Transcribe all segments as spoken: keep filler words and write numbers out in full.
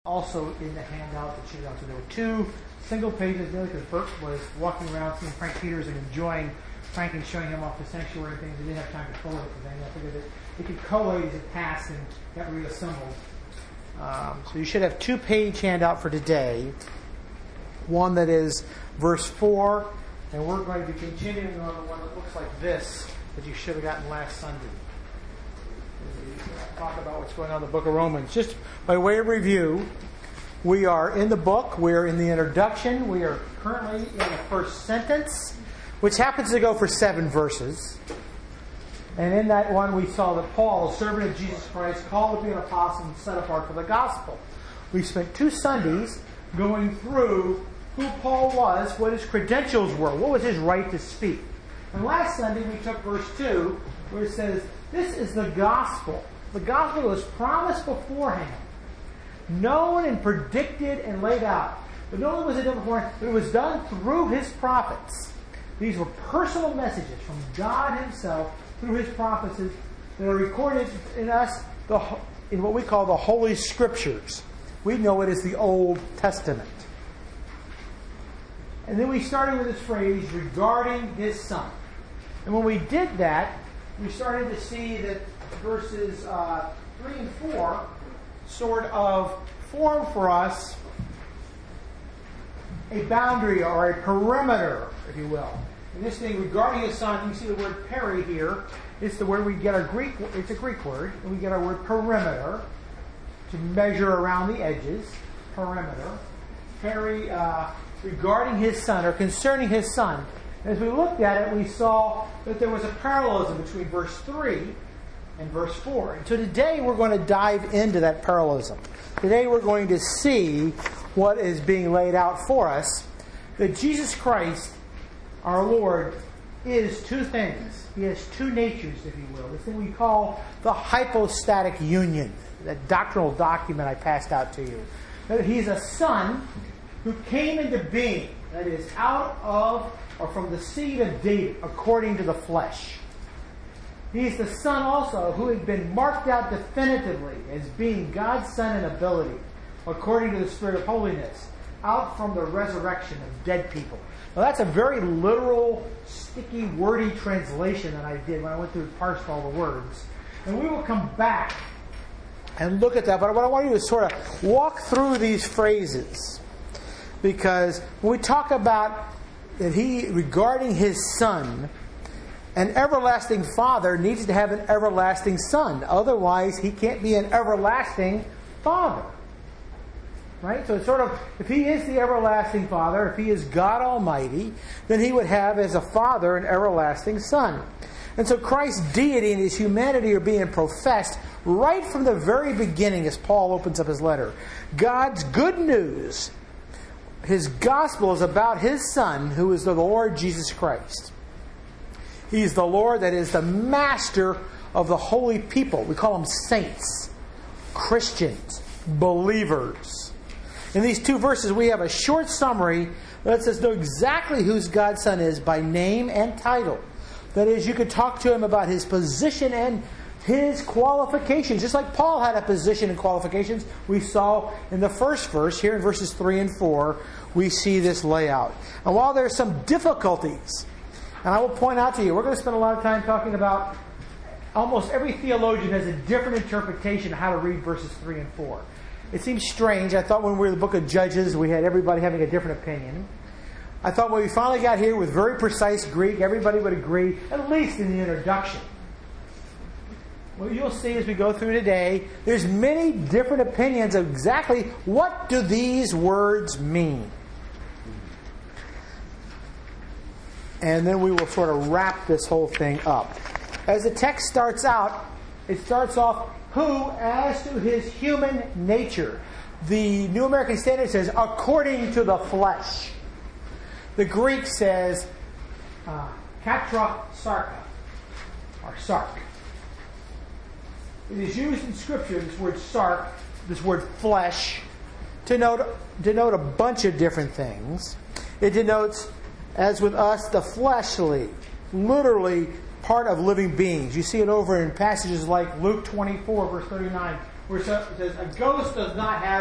Also in the handout that she got. So there were two single pages there because Bert was walking around seeing Frank Peters and enjoying Frank and showing him off the sanctuary and things. He didn't have time to collate it today. I figured that it could collate as it passed and got reassembled. Um, so you should have two page handout for today. One that is verse four, and we're going to be continuing on the one that looks like this that you should have gotten last Sunday. Talk about what's going on in the book of Romans. Just by way of review, we are in the book, we are in the introduction, we are currently in the first sentence, which happens to go for seven verses. And in that one we saw that Paul, a servant of Jesus Christ, called to be an apostle and set apart for the gospel. We spent two Sundays going through who Paul was, what his credentials were, what was his right to speak. And last Sunday we took verse two, where it says, this is the gospel. The gospel was promised beforehand, known and predicted and laid out. But not only was it done beforehand, but it was done through his prophets. These were personal messages from God himself through his prophets that are recorded in us the, in what we call the Holy Scriptures. We know it as the Old Testament. And then we started with this phrase, regarding his Son. And when we did that, we started to see that verses uh, three and four sort of form for us a boundary or a perimeter, if you will. And this thing regarding his Son, you see the word peri here. It's the word we get our Greek. It's a Greek word, and we get our word perimeter to measure around the edges. Perimeter. Peri, uh, regarding his Son or concerning his Son. As we looked at it, we saw that there was a parallelism between verse three and verse four. And so today we're going to dive into that parallelism. Today we're going to see what is being laid out for us. That Jesus Christ, our Lord, is two things. He has two natures, if you will. This thing we call the hypostatic union. That doctrinal document I passed out to you. That he's a Son who came into being. That is, out of or from the seed of David, according to the flesh. He's the Son also who has been marked out definitively as being God's Son in ability, according to the Spirit of holiness, out from the resurrection of dead people. Now that's a very literal, sticky, wordy translation that I did when I went through and parsed all the words. And we will come back and look at that. But what I want you to do is sort of walk through these phrases. Because when we talk about that he, regarding his Son, an everlasting Father needs to have an everlasting Son. Otherwise, he can't be an everlasting Father. Right? So it's sort of, if he is the everlasting Father, if he is God Almighty, then he would have as a Father an everlasting Son. And so Christ's deity and his humanity are being professed right from the very beginning as Paul opens up his letter. God's good news, his gospel, is about his Son, who is the Lord Jesus Christ. He's the Lord that is the master of the holy people. We call them saints, Christians, believers. In these two verses, we have a short summary that lets us know exactly who God's Son is by name and title. That is, you could talk to him about his position and his qualifications. Just like Paul had a position and qualifications, we saw in the first verse, here in verses three and four, we see this layout. And while there are some difficulties, and I will point out to you, we're going to spend a lot of time talking about, almost every theologian has a different interpretation of how to read verses three and four. It seems strange. I thought when we were in the book of Judges, we had everybody having a different opinion. I thought when we finally got here with very precise Greek, everybody would agree, at least in the introduction. What you'll see as we go through today, there's many different opinions of exactly what do these words mean. And then we will sort of wrap this whole thing up. As the text starts out, it starts off, who, as to his human nature. The New American Standard says, according to the flesh. The Greek says, uh, katra sarka, or sark. It is used in Scripture, this word sark, this word flesh, to denote, denote a bunch of different things. It denotes, as with us, the fleshly, literally part of living beings. You see it over in passages like Luke twenty-four, verse thirty-nine, where it says, a ghost does not have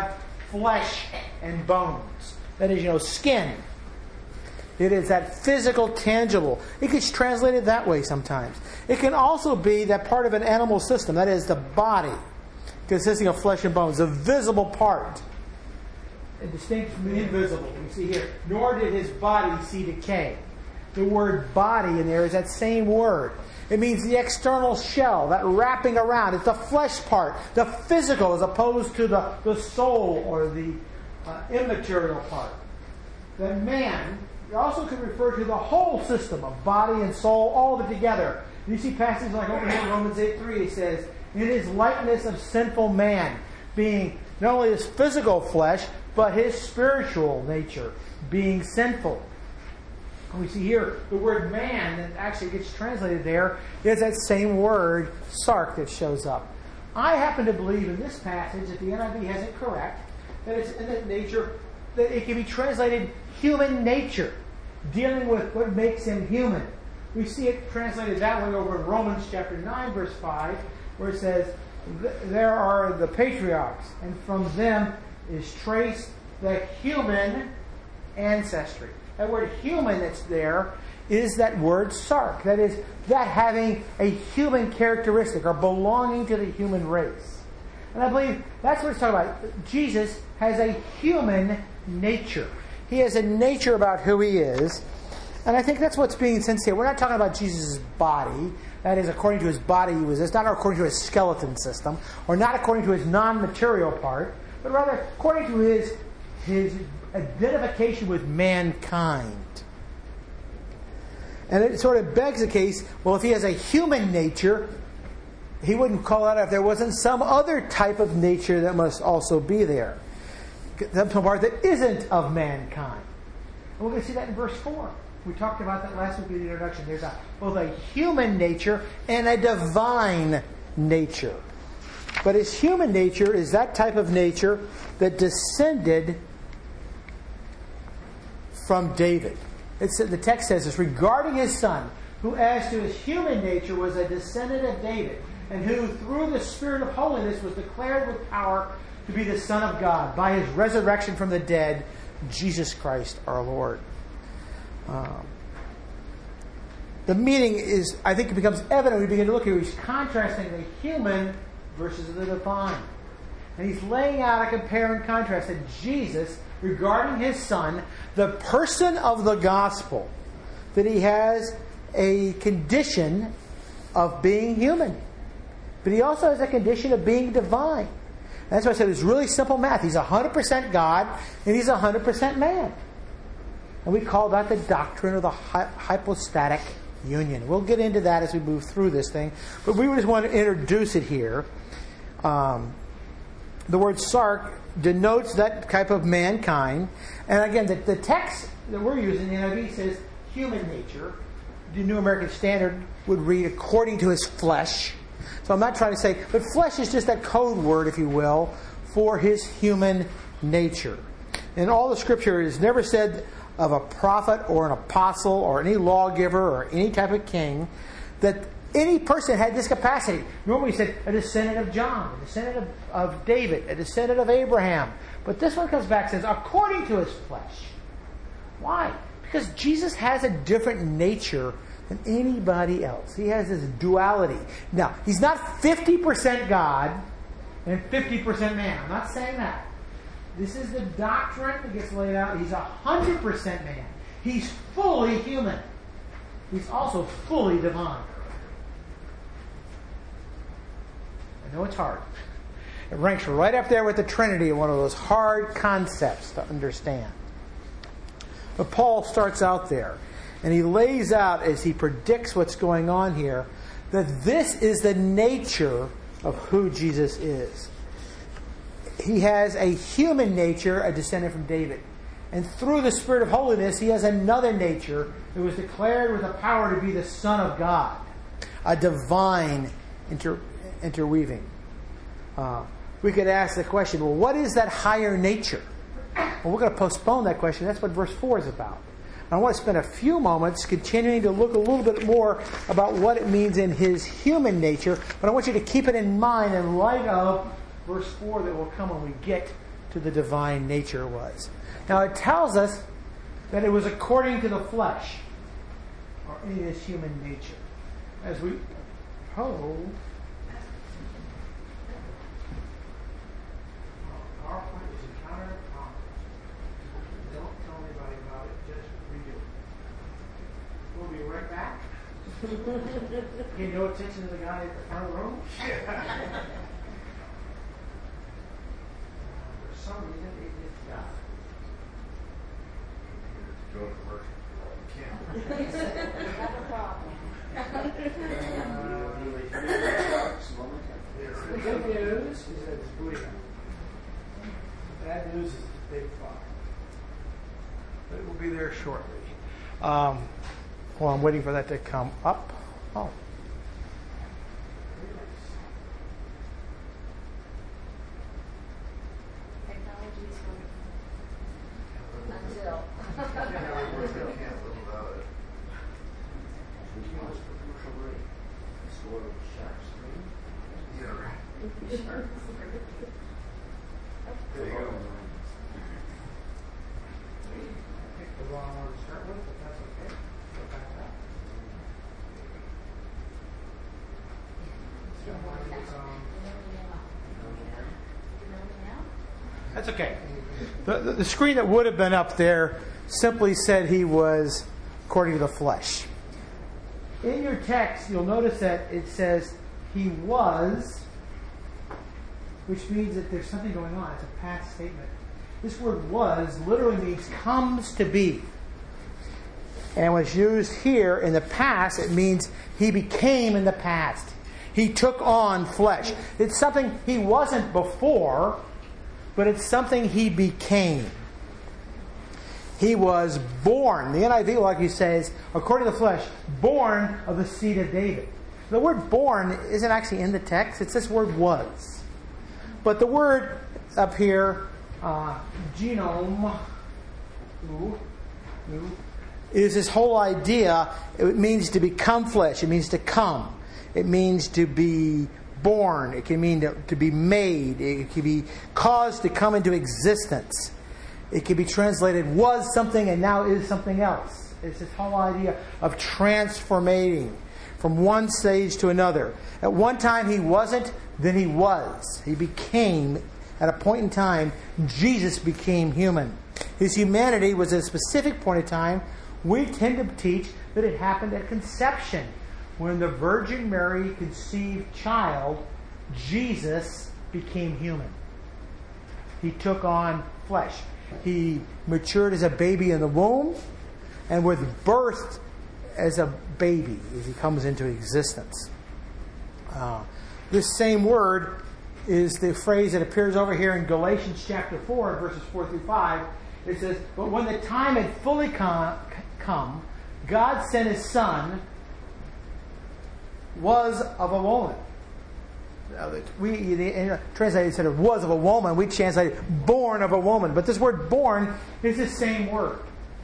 flesh and bones. That is, you know, skin. It is that physical, tangible. It gets translated that way sometimes. It can also be that part of an animal system. That is the body, consisting of flesh and bones, the visible part. And distinct from the invisible. We see here, nor did his body see decay. The word body in there is that same word. It means the external shell, that wrapping around. It's the flesh part, the physical, as opposed to the, the soul or the uh, immaterial part. That man also could refer to the whole system of body and soul, all of it together. You see passages like over here in Romans eight three, it says, in his likeness of sinful man, being not only his physical flesh, but his spiritual nature, being sinful. And we see here the word man that actually gets translated there is that same word, sark, that shows up. I happen to believe in this passage that the N I V has it correct, that it's in that nature, that it can be translated human nature, dealing with what makes him human. We see it translated that way over in Romans chapter nine, verse five, where it says, there are the patriarchs, and from them is traced the human ancestry. That word human that's there is that word sark. That is, that having a human characteristic or belonging to the human race. And I believe that's what it's talking about. Jesus has a human nature. He has a nature about who he is. And I think that's what's being sensed here. We're not talking about Jesus' body. That is, according to his body he was. It's not according to his skeleton system, or not according to his non-material part, but rather according to his, his identification with mankind. And it sort of begs the case, well, if he has a human nature, he wouldn't call out if there wasn't some other type of nature that must also be there. Some part that isn't of mankind. And we're going to see that in verse four. We talked about that last week in the introduction. There's a, both a human nature and a divine nature. But his human nature is that type of nature that descended from David. It's, the text says this, regarding his son, who as to his human nature was a descendant of David, and who through the Spirit of holiness was declared with power to be the Son of God, by his resurrection from the dead, Jesus Christ our Lord. Um, the meaning is, I think it becomes evident when we begin to look here. He's contrasting the human versus the divine. And he's laying out a compare and contrast that Jesus, regarding his son, the person of the gospel, that he has a condition of being human. But he also has a condition of being divine. And that's why I said it's really simple math. He's one hundred percent God and he's one hundred percent man. And we call that the doctrine of the hy- hypostatic union. We'll get into that as we move through this thing. But we just want to introduce it here. Um, the word sark denotes that type of mankind. And again, the, the text that we're using, the N I V says human nature. The New American Standard would read according to his flesh. So I'm not trying to say, but flesh is just that code word, if you will, for his human nature. And all the Scripture is never said of a prophet or an apostle or any lawgiver or any type of king that any person had this capacity. Normally he said a descendant of John, a descendant of, of David, a descendant of Abraham. But this one comes back and says, according to his flesh. Why? Because Jesus has a different nature than anybody else. He has this duality. Now, he's not fifty percent God and fifty percent man. I'm not saying that. This is the doctrine that gets laid out. He's one hundred percent man. He's fully human. He's also fully divine. I know it's hard. It ranks right up there with the Trinity, one of those hard concepts to understand. But Paul starts out there, and he lays out, as he predicts what's going on here, that this is the nature of who Jesus is. He has a human nature, a descendant from David. And through the Spirit of holiness, he has another nature that was declared with the power to be the Son of God. A divine inter- interweaving. Uh, we could ask the question, well, what is that higher nature? Well, we're going to postpone that question. That's what verse four is about. And I want to spend a few moments continuing to look a little bit more about what it means in his human nature. But I want you to keep it in mind in light of verse four that will come when we get to the divine nature was. Now it tells us that it was according to the flesh, or in his human nature. As we hold, our point is encounter conflict. Don't tell anybody about it, just read it. We'll be right back. Pay no attention to the guy at the front of the room. For some reason, it is not. Go to work. Can't. Have a problem. The good news is that it's booting up. The bad news is it's a big fire. But it will be there shortly. Um, well, I'm waiting for that to come up. Oh. Technology is wonderful. Until. Can't live without it. Yeah, right. There you go. Picked the wrong one to start with, but that's okay. Go back up. That's okay. The, the, the screen that would have been up there simply said he was according to the flesh. In your text, you'll notice that it says he was, which means that there's something going on. It's a past statement. This word was literally means comes to be. And when it's used here in the past, it means he became in the past. He took on flesh. It's something he wasn't before, but it's something he became. He was born. The N I V, like he says, according to the flesh, born of the seed of David. The word born isn't actually in the text. It's this word was. But the word up here, uh, genome, ooh, ooh, is this whole idea. It means to become flesh. It means to come. It means to be born. It can mean to, to be made. It can be caused to come into existence. It can be translated was something and now is something else. It's this whole idea of transformating from one stage to another. At one time he wasn't, then he was. He became, at a point in time, Jesus became human. His humanity was at a specific point in time. We tend to teach that it happened at conception. When the Virgin Mary conceived child, Jesus became human. He took on flesh. He matured as a baby in the womb and was birthed as a baby as he comes into existence. Uh, this same word is the phrase that appears over here in Galatians chapter four, verses four through five. It says, "But when the time had fully come, come God sent His Son, was of a woman." We the, translated said it was of a woman. We translated born of a woman. But this word born is the same word.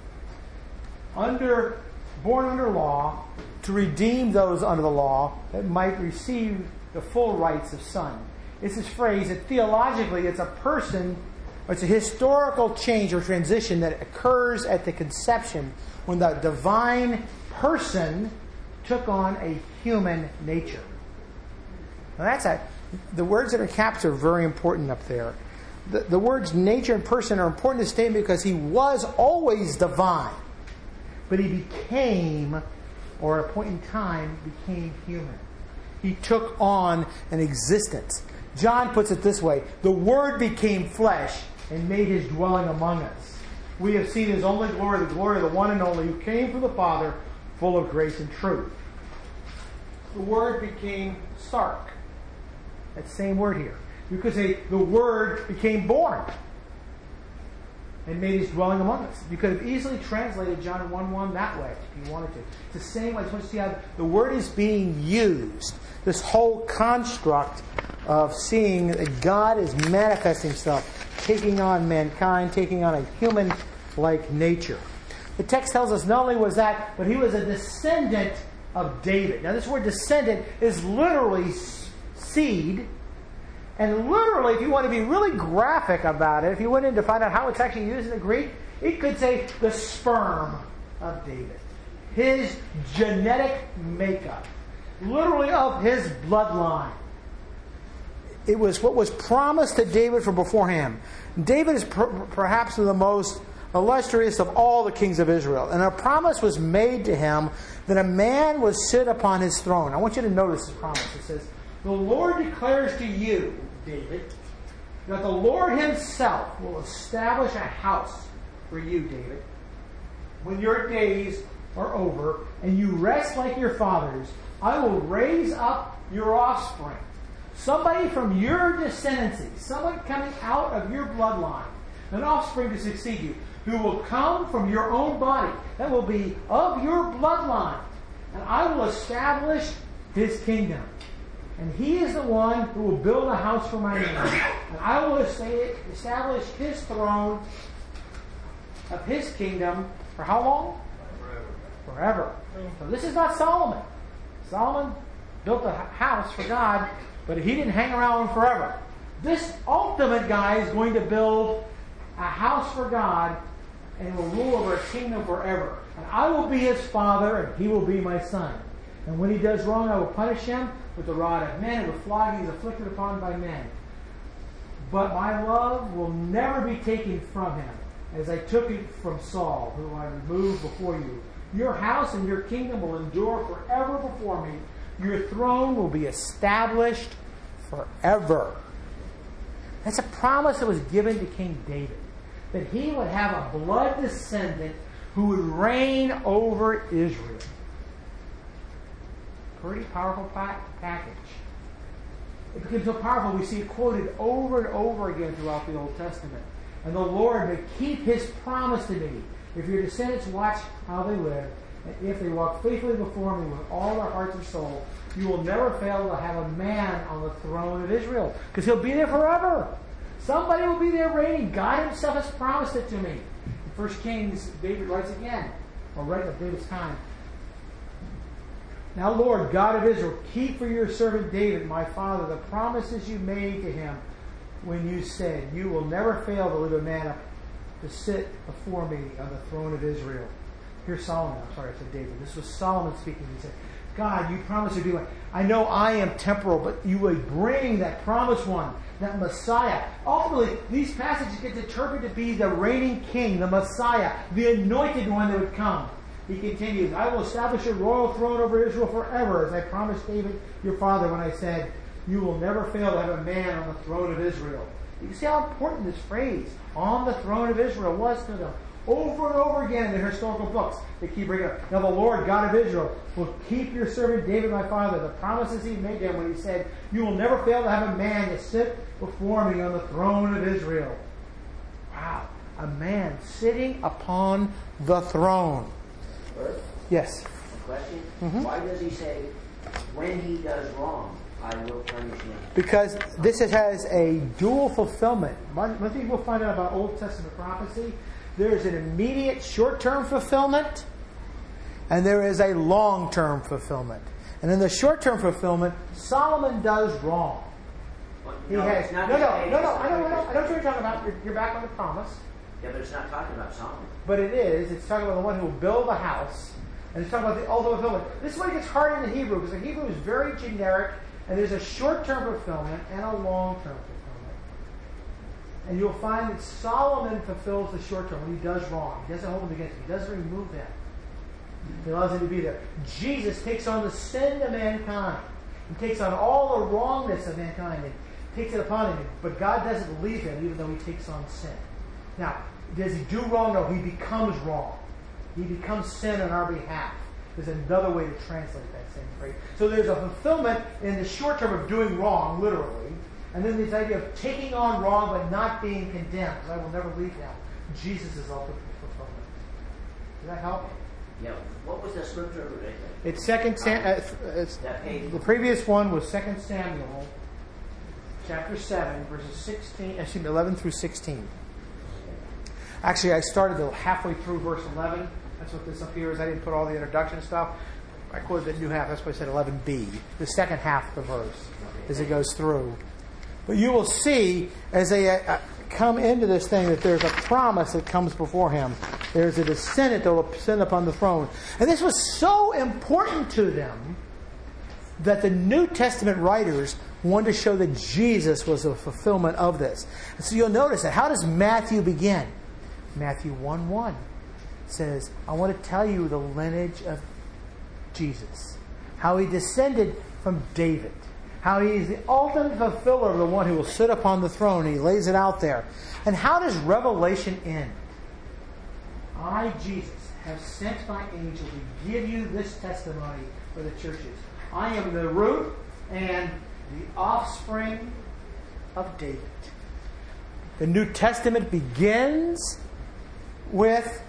Under born under law, to redeem those under the law that might receive the full rights of son. It's this phrase that theologically it's a person, or it's a historical change or transition that occurs at the conception when the divine person took on a human nature. Now that's a, the words that are caps are very important up there. The, the words nature and person are important to state because he was always divine, but he became, or at a point in time, became human. He took on an existence. John puts it this way: the Word became flesh and made His dwelling among us. We have seen His only glory, the glory of the one and only who came from the Father, full of grace and truth. The Word became stark. That same word here. You could say the Word became born and made His dwelling among us. You could have easily translated John one one that way if you wanted to. It's the same way. I just want to see how the Word is being used. This whole construct of seeing that God is manifesting Himself, taking on mankind, taking on a human-like nature. The text tells us not only was that, but He was a descendant of David. Now this word descendant is literally seed, And literally, if you want to be really graphic about it, if you went in to find out how it's actually used in the Greek, it could say the sperm of David. His genetic makeup. Literally of his bloodline. It was what was promised to David from beforehand. David is per- perhaps the most illustrious of all the kings of Israel. And a promise was made to him that a man would sit upon his throne. I want you to notice this promise. It says, the Lord declares to you, David, that the Lord himself will establish a house for you, David, when your days are over and you rest like your fathers. I will raise up your offspring, somebody from your descendancy, someone coming out of your bloodline, an offspring to succeed you, who will come from your own body, that will be of your bloodline, and I will establish his kingdom. And he is the one who will build a house for my name, and I will establish his throne of his kingdom for how long? Forever. Forever. So this is not Solomon. Solomon built a house for God, but he didn't hang around forever. This ultimate guy is going to build a house for God and will rule over a kingdom forever. And I will be his father, and he will be my son. And when he does wrong, I will punish him with the rod of men and with flogging he is afflicted upon by men. But my love will never be taken from him, as I took it from Saul, whom I removed before you. Your house and your kingdom will endure forever before me. Your throne will be established forever. That's a promise that was given to King David, that he would have a blood descendant who would reign over Israel. Pretty powerful package. It became so powerful we see it quoted over and over again throughout the Old Testament. And the Lord may keep his promise to me. If your descendants watch how they live, and if they walk faithfully before me with all their hearts and soul, you will never fail to have a man on the throne of Israel. Because he'll be there forever. Somebody will be there reigning. God himself has promised it to me. In First Kings, David writes again, or right at David's time. Now, Lord, God of Israel, keep for your servant David, my father, the promises you made to him when you said, you will never fail to leave a man up to sit before me on the throne of Israel. Here's Solomon. I'm sorry, I said David. This was Solomon speaking. He said, God, you promised to do it. I know I am temporal, but you would bring that promised one, that Messiah. Ultimately, these passages get interpreted to be the reigning king, the Messiah, the anointed one that would come. He continues, I will establish your royal throne over Israel forever, as I promised David, your father, when I said, you will never fail to have a man on the throne of Israel. You can see how important this phrase, on the throne of Israel, was to them. Over and over again in the historical books, they keep bringing it up. Now the Lord God of Israel will keep your servant David my father, the promises he made to him when he said, you will never fail to have a man to sit before me on the throne of Israel. Wow. A man sitting upon the throne. Bert, Yes. a question? Mhm. Why does he say, when he does wrong, I will punish him? Because this has a dual fulfillment. One, one thing we'll find out about Old Testament prophecy, there's an immediate short-term fulfillment, and there is a long-term fulfillment. And in the short-term fulfillment, Solomon does wrong. Well, He no, has it's no, not no, just no, saying no, it's no. not I know, I like know, this. I know what you're talking about. You're, you're back on the promise, Yeah, but it's not talking about Solomon. but it is. It's talking about the one who will build a house, and it's talking about the ultimate fulfillment. This is why it gets hard in the Hebrew, because the Hebrew is very generic, and there's a short-term fulfillment and a long-term fulfillment. And you'll find that Solomon fulfills the short term when he does wrong. He doesn't hold them against him. He doesn't remove them. He allows them to be there. Jesus takes on the sin of mankind. He takes on all the wrongness of mankind and takes it upon him. But God doesn't leave him even though he takes on sin. Now, does he do wrong? No, he becomes wrong. He becomes sin on our behalf. There's another way to translate that same phrase. So there's a fulfillment in the short term of doing wrong, literally. And then this idea of taking on wrong but not being condemned. Because I will never leave him. Jesus is ultimate fulfillment. Does that help? Yeah. What was the scripture? It's second Sam- uh, it's, That page. the previous one was Second Samuel, chapter seven, verses sixteen, excuse me, eleven through sixteen. Actually, I started the halfway through verse eleven. That's what this up here is. I didn't put all the introduction stuff. I quoted the new half. That's why I said eleven b. The second half of the verse, as it goes through. But you will see as they uh, come into this thing that there's a promise that comes before him. There's a descendant that will descend upon the throne. And this was so important to them that the New Testament writers wanted to show that Jesus was a fulfillment of this. And so you'll notice that. How does Matthew begin? Matthew one one says, I want to tell you the lineage of Jesus. How he descended from David. How he is the ultimate fulfiller of the one who will sit upon the throne. He lays it out there. And how does Revelation end? I, Jesus, have sent my angel to give you this testimony for the churches. I am the root and the offspring of David. The New Testament begins with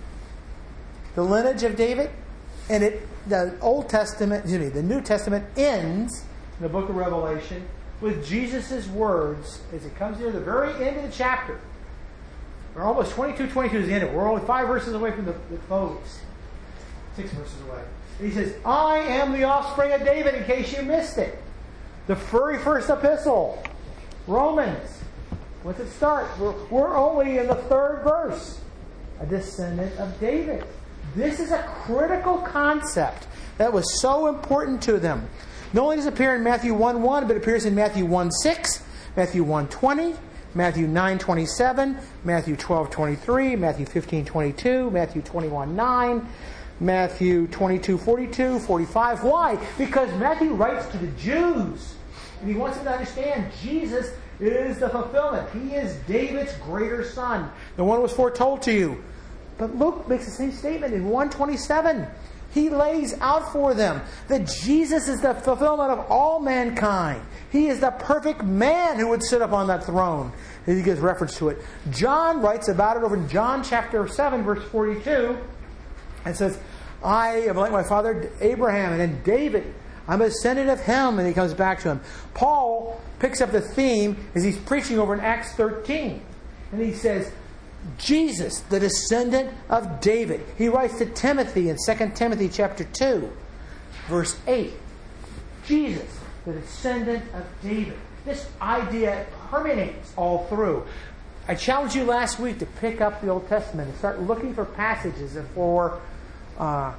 the lineage of David, and it the Old Testament, excuse me, the New Testament ends in the book of Revelation with Jesus' words as it comes near the very end of the chapter. We're almost twenty-two twenty-two is the end of it. We're only five verses away from the, the close. Six verses away. And he says, I am the offspring of David, in case you missed it. The very first epistle, Romans. What's it start? We're, we're only in the third verse. A descendant of David. This is a critical concept that was so important to them. Not only does it appear in Matthew one one, but it appears in Matthew one six, Matthew one twenty, Matthew nine twenty-seven, Matthew twelve twenty-three, Matthew fifteen twenty-two, Matthew twenty-one nine, Matthew twenty-two forty-two, forty-five. Why? Because Matthew writes to the Jews. And he wants them to understand Jesus is the fulfillment. He is David's greater son. The one who was foretold to you. But Luke makes the same statement in one twenty-seven. He lays out for them that Jesus is the fulfillment of all mankind. He is the perfect man who would sit upon that throne. He gives reference to it. John writes about it over in John chapter seven, verse forty-two. And says, I am like my father Abraham and then David. I'm a descendant of him. And he comes back to him. Paul picks up the theme as he's preaching over in Acts thirteen. And he says, Jesus, the descendant of David. He writes to Timothy in Second Timothy chapter two, verse eight. Jesus, the descendant of David. This idea permeates all through. I challenged you last week to pick up the Old Testament and start looking for passages that for, uh,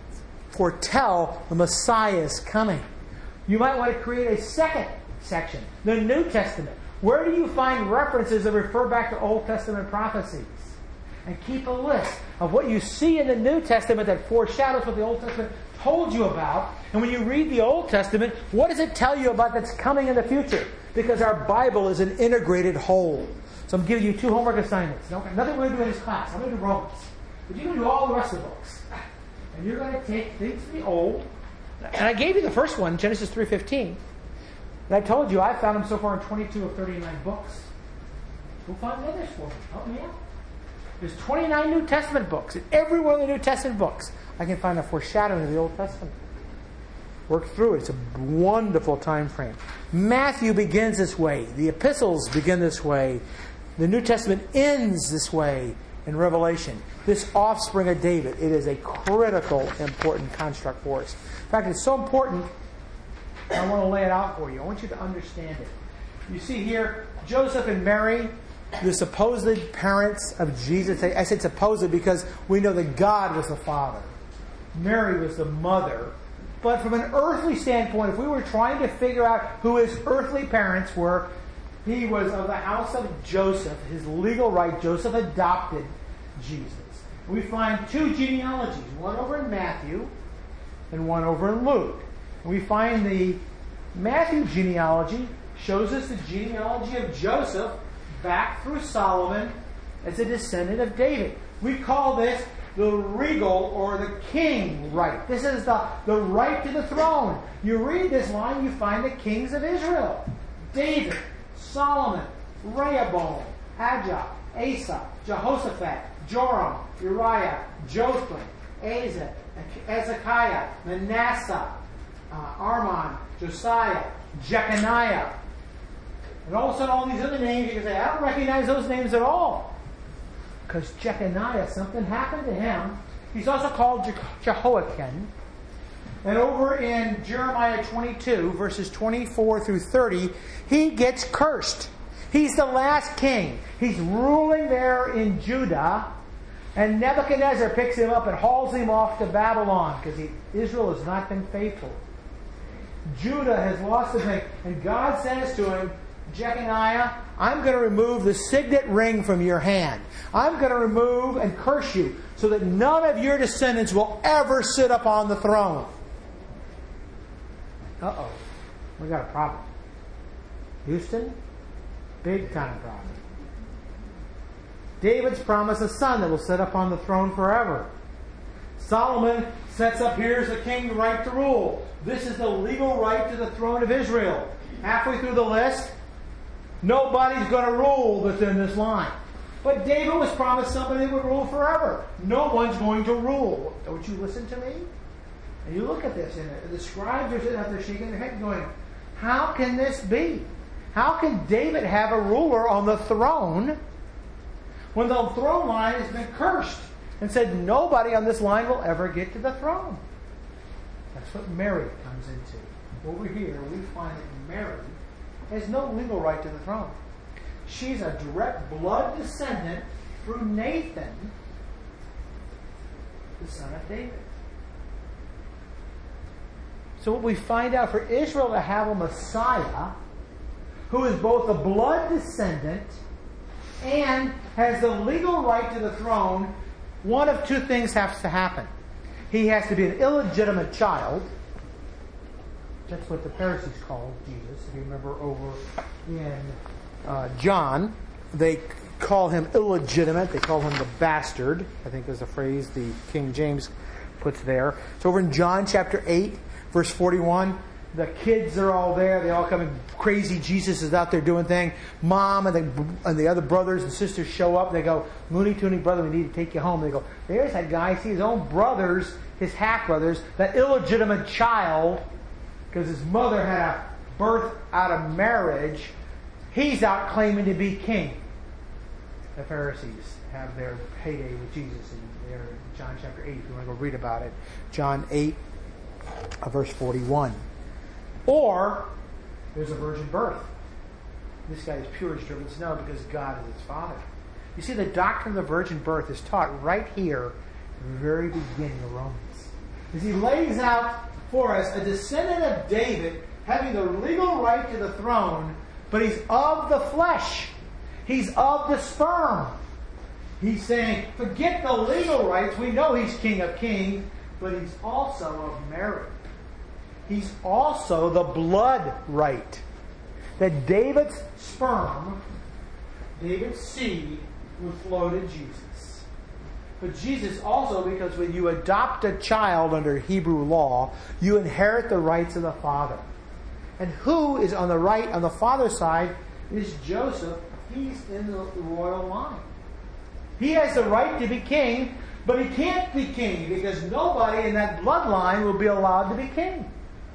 foretell the Messiah's coming. You might want to create a second section, the New Testament. Where do you find references that refer back to Old Testament prophecies? And keep a list of what you see in the New Testament that foreshadows what the Old Testament told you about. And when you read the Old Testament, what does it tell you about that's coming in the future? Because our Bible is an integrated whole. So I'm giving you two homework assignments. No, nothing we're going to do in this class. I'm going to do Romans. But you're going to do all the rest of the books. And you're going to take things from the Old. And I gave you the first one, Genesis three fifteen. And I told you I've found them so far in twenty-two of thirty-nine books. Go find the others for me. Help me out. There's twenty-nine New Testament books. In every one of the New Testament books, I can find a foreshadowing of the Old Testament. Work through it. It's a wonderful time frame. Matthew begins this way. The epistles begin this way. The New Testament ends this way in Revelation. This offspring of David. It is a critical, important construct for us. In fact, it's so important, I want to lay it out for you. I want you to understand it. You see here, Joseph and Mary, the supposed parents of Jesus. I said supposed because we know that God was the father. Mary was the mother. But from an earthly standpoint, if we were trying to figure out who his earthly parents were, he was of the house of Joseph. His legal right, Joseph adopted Jesus. We find two genealogies, one over in Matthew and one over in Luke. We find the Matthew genealogy shows us the genealogy of Joseph back through Solomon as a descendant of David. We call this the regal or the king right. This is the, the right to the throne. You read this line, you find the kings of Israel. David, Solomon, Rehoboam, Abijah, Asa, Jehoshaphat, Joram, Uriah, Jotham, Asa, Hezekiah, Manasseh, uh, Armon, Josiah, Jeconiah. And all of a sudden all these other names, you can say, I don't recognize those names at all. Because Jeconiah, something happened to him. He's also called Je- Jehoiakim. And over in Jeremiah twenty-two, verses twenty-four through thirty, he gets cursed. He's the last king. He's ruling there in Judah. And Nebuchadnezzar picks him up and hauls him off to Babylon because Israel has not been faithful. Judah has lost the thing. And God says to him, Jeconiah, I'm going to remove the signet ring from your hand. I'm going to remove and curse you so that none of your descendants will ever sit upon the throne. Uh-oh. We got a problem. Houston, big time problem. David's promised a son that will sit up on the throne forever. Solomon sets up, here's the king right to rule. This is the legal right to the throne of Israel. Halfway through the list, nobody's going to rule that's in this line. But David was promised somebody that would rule forever. No one's going to rule. Don't you listen to me? And you look at this, and the scribes are sitting out there shaking their head going, how can this be? How can David have a ruler on the throne when the throne line has been cursed and said nobody on this line will ever get to the throne? That's what Mary comes into. Over here, we find that Mary has no legal right to the throne. She's a direct blood descendant through Nathan, the son of David. So what we find out, for Israel to have a Messiah who is both a blood descendant and has the legal right to the throne, one of two things has to happen. He has to be an illegitimate child. That's what the Pharisees called Jesus. If you remember over in uh, John, they call him illegitimate. They call him the bastard, I think is a phrase the King James puts there. It's over in John chapter eight, verse forty-one. The kids are all there. They all come in crazy. Jesus is out there doing things. Mom and the, and the other brothers and sisters show up. They go, Looney Toony brother, we need to take you home. They go, there's that guy. See his own brothers, his half-brothers, that illegitimate child, because his mother had a birth out of marriage. He's out claiming to be king. The Pharisees have their heyday with Jesus in there in John chapter eight. If you want to go read about it. John eight, verse forty-one. Or, there's a virgin birth. This guy is pure as driven snow because God is his father. You see, the doctrine of the virgin birth is taught right here at the very beginning of Romans. As he lays out for us a descendant of David having the legal right to the throne, but he's of the flesh. He's of the sperm. He's saying, forget the legal rights. We know he's King of Kings, but he's also of Mary. He's also the blood right. That David's sperm, David's seed, would flow to Jesus. But Jesus also, because when you adopt a child under Hebrew law, you inherit the rights of the father. And who is on the right, on the father's side, is Joseph. He's in the royal line. He has the right to be king, but he can't be king because nobody in that bloodline will be allowed to be king.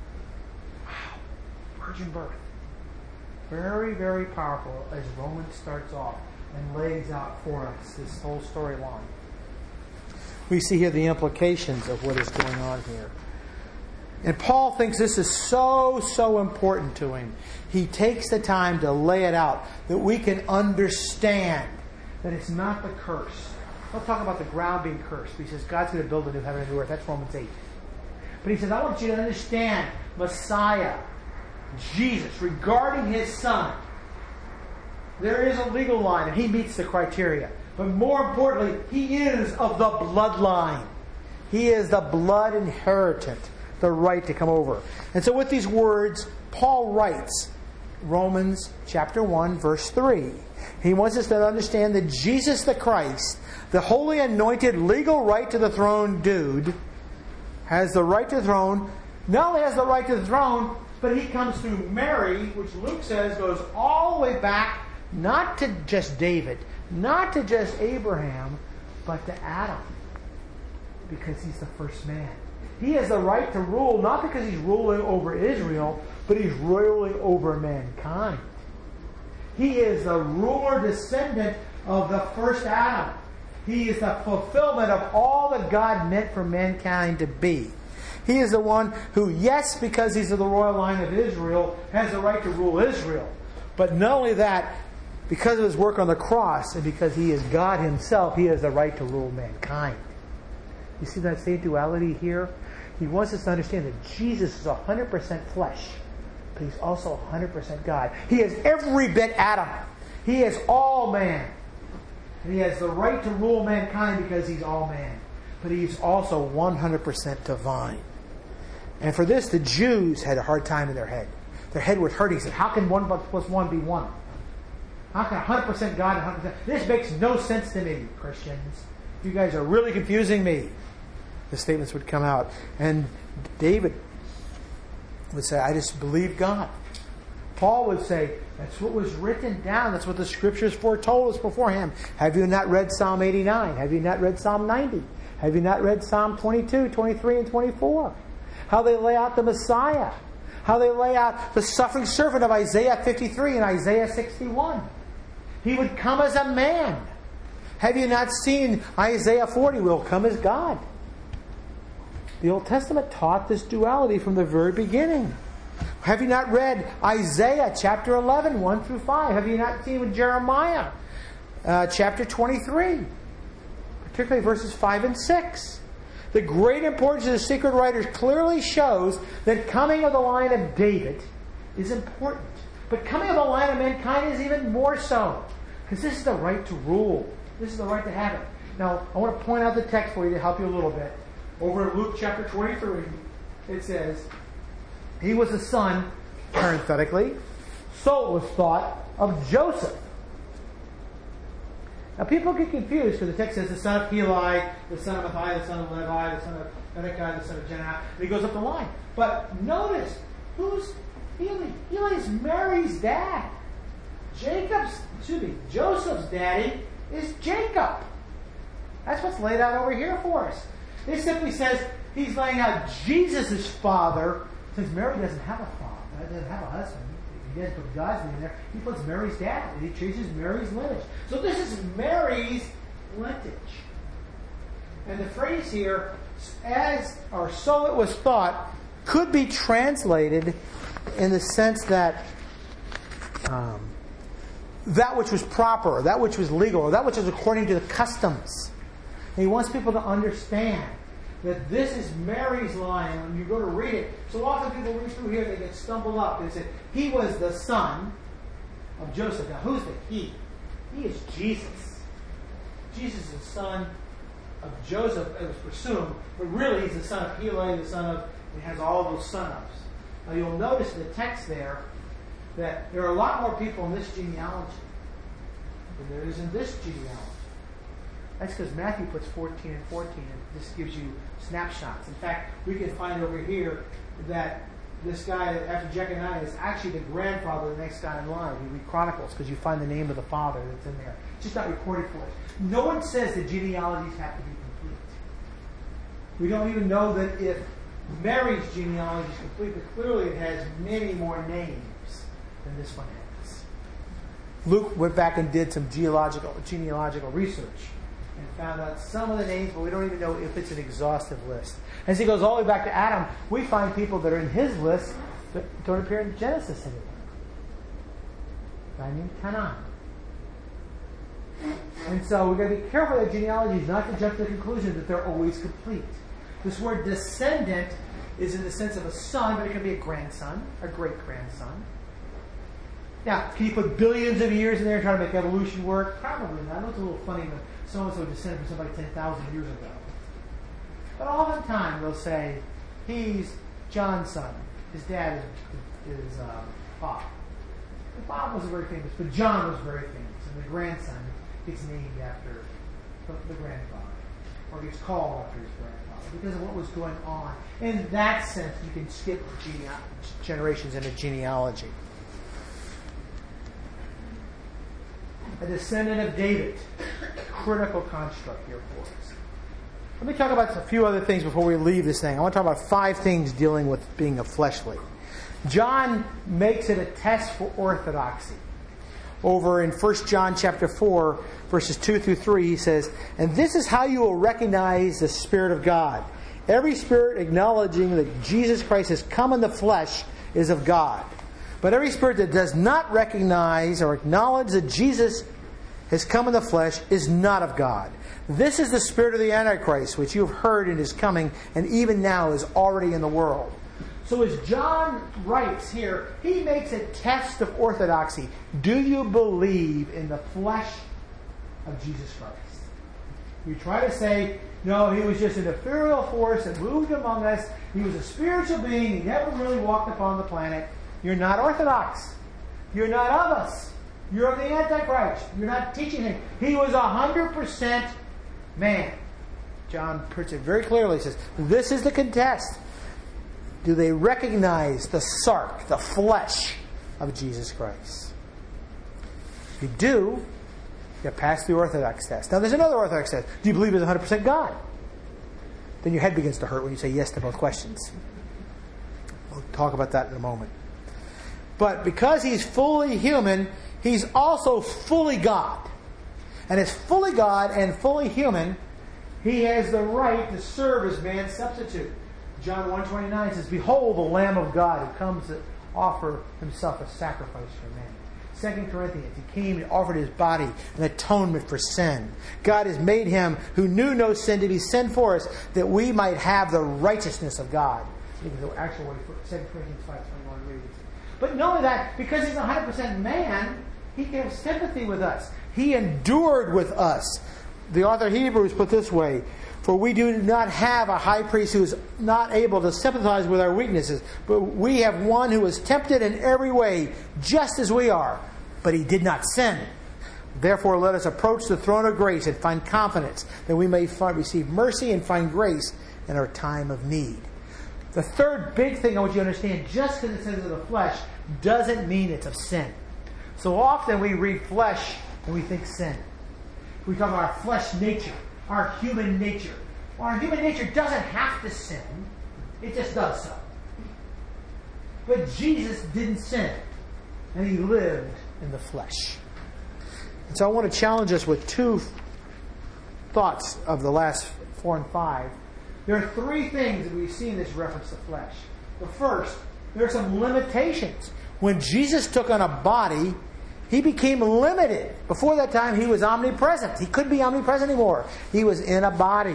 Virgin birth. Very, very powerful as Romans starts off and lays out for us this whole storyline. We see here the implications of what is going on here. And Paul thinks this is so, so important to him. He takes the time to lay it out that we can understand that it's not the curse. He'll talk about the ground being cursed. He says God's going to build a new heaven and new earth. That's Romans eight. But he says, I want you to understand Messiah, Jesus, regarding his son. There is a legal line, and he meets the criteria. But more importantly, he is of the bloodline. He is the blood inheritant, the right to come over. And so with these words, Paul writes, Romans chapter one, verse three. He wants us to understand that Jesus the Christ, the holy anointed legal right to the throne dude, has the right to the throne. Not only has the right to the throne, but he comes through Mary, which Luke says goes all the way back, not to just David, not to just Abraham, but to Adam. Because he's the first man. He has the right to rule, not because he's ruling over Israel, but he's ruling over mankind. He is the ruler descendant of the first Adam. He is the fulfillment of all that God meant for mankind to be. He is the one who, yes, because he's of the royal line of Israel, has the right to rule Israel. But not only that, because of his work on the cross and because he is God himself, he has the right to rule mankind. You see that same duality here? He wants us to understand that Jesus is one hundred percent flesh, but he's also one hundred percent God. He is every bit Adam. He is all man. And he has the right to rule mankind because he's all man. But he's also one hundred percent divine. And for this, the Jews had a hard time in their head. Their head was hurting. He said, how can one plus one be one? How can one hundred percent God and one hundred percent... This makes no sense to me, Christians. You guys are really confusing me. The statements would come out. And David would say, I just believe God. Paul would say, that's what was written down. That's what the Scriptures foretold us beforehand. Have you not read Psalm eighty-nine? Have you not read Psalm ninety? Have you not read Psalm twenty-two, twenty-three, and twenty-four? How they lay out the Messiah. How they lay out the suffering servant of Isaiah fifty-three and Isaiah sixty-one. He would come as a man. Have you not seen Isaiah forty? Will come as God. The Old Testament taught this duality from the very beginning. Have you not read Isaiah chapter eleven, one through five? Have you not seen with Jeremiah uh, chapter twenty-three? Particularly verses five and six. The great importance of the secret writers clearly shows that coming of the line of David is important. But coming of the line of mankind is even more so. Because this is the right to rule. This is the right to have it. Now, I want to point out the text for you to help you a little bit. Over in Luke chapter twenty-three, it says, he was the son, parenthetically, so it was thought, of Joseph. Now people get confused because the text says the son of Heli, the son of Matthias, the son of Levi, the son of Benachi, the son of Jenah, and he goes up the line. But notice, who's Heli? Heli's Mary's dad. Jacob's, excuse me, Joseph's daddy is Jacob. That's what's laid out over here for us. It simply says he's laying out Jesus' father, since Mary doesn't have a father, doesn't have a husband. He doesn't put God's name in there. He puts Mary's dad. He traces Mary's lineage. So this is Mary's lineage. And the phrase here, as or so it was thought, could be translated in the sense that um, that which was proper, that which was legal, or that which was according to the customs. And he wants people to understand that this is Mary's line. And when you go to read it, so often people read through here, they get stumbled up. They say, he was the son of Joseph. Now, who's the he? He is Jesus. Jesus is the son of Joseph, it was presumed, but really he's the son of Heli, the son of, he has all those son-ofs. Now, you'll notice in the text there that there are a lot more people in this genealogy than there is in this genealogy. That's because Matthew puts fourteen and fourteen, and this gives you snapshots. In fact, we can find over here that this guy, after Jeconiah, is actually the grandfather of the next guy in line. You read Chronicles because you find the name of the father that's in there. It's just not recorded for us. No one says that genealogies have to be complete. We don't even know that if Mary's genealogy is complete, but clearly it has many more names than this one has. Luke went back and did some genealogical, genealogical research and found out some of the names, but we don't even know if it's an exhaustive list. As he goes all the way back to Adam, we find people that are in his list that don't appear in Genesis anymore. A guy named Canaan. And so we've got to be careful that genealogies not to jump to the conclusion that they're always complete. This word descendant is in the sense of a son, but it can be a grandson, a great-grandson. Now, can you put billions of years in there and try to make evolution work? Probably not. It looks a little funny when so-and-so descended from somebody ten thousand years ago. But oftentimes they'll say, he's John's son. His dad is, is uh, Bob. And Bob wasn't very famous, but John was very famous. And the grandson gets named after the grandfather, or gets called after his grandfather, because of what was going on. In that sense, you can skip gene- generations in a genealogy. A descendant of David. Critical construct here for us. Let me talk about a few other things before we leave this thing. I want to talk about five things dealing with being a fleshly. John makes it a test for orthodoxy. Over in First John chapter four, verses two through three, he says, "And this is how you will recognize the Spirit of God. Every spirit acknowledging that Jesus Christ has come in the flesh is of God. But every spirit that does not recognize or acknowledge that Jesus has come in the flesh is not of God. This is the spirit of the Antichrist, which you have heard and is coming, and even now is already in the world. So as John writes here, he makes a test of orthodoxy. Do you believe in the flesh of Jesus Christ? You try to say, no, he was just an ethereal force that moved among us. He was a spiritual being. He never really walked upon the planet. You're not orthodox. You're not of us. You're of the Antichrist. You're not teaching him. He was one hundred percent man. John puts it very clearly. He says, this is the contest. Do they recognize the sark, the flesh of Jesus Christ? If you do, you pass the Orthodox test. Now there's another Orthodox test. Do you believe he's one hundred percent God? Then your head begins to hurt when you say yes to both questions. We'll talk about that in a moment. But because he's fully human, he's also fully God. And as fully God and fully human, he has the right to serve as man's substitute. John one twenty-nine says, behold the Lamb of God who comes to offer himself a sacrifice for men. Second Corinthians, he came and offered his body an atonement for sin. God has made him who knew no sin to be sin for us, that we might have the righteousness of God. I think the actual way Second Corinthians five twenty-one reads. But not only that, because he's one hundred percent man, he can have sympathy with us. He endured with us. The author of Hebrews put this way, for we do not have a high priest who is not able to sympathize with our weaknesses, but we have one who is tempted in every way, just as we are, but he did not sin. Therefore, let us approach the throne of grace and find confidence that we may find, receive mercy and find grace in our time of need. The third big thing I want you to understand, just because it says of the flesh, doesn't mean it's of sin. So often we read flesh and we think sin. We talk about our flesh nature, our human nature. Well, our human nature doesn't have to sin. It just does so. But Jesus didn't sin. And he lived in the flesh. And so I want to challenge us with two thoughts of the last four and five. There are three things that we see in this reference to flesh. The first, there are some limitations. When Jesus took on a body, he became limited. Before that time, he was omnipresent. He couldn't be omnipresent anymore. He was in a body.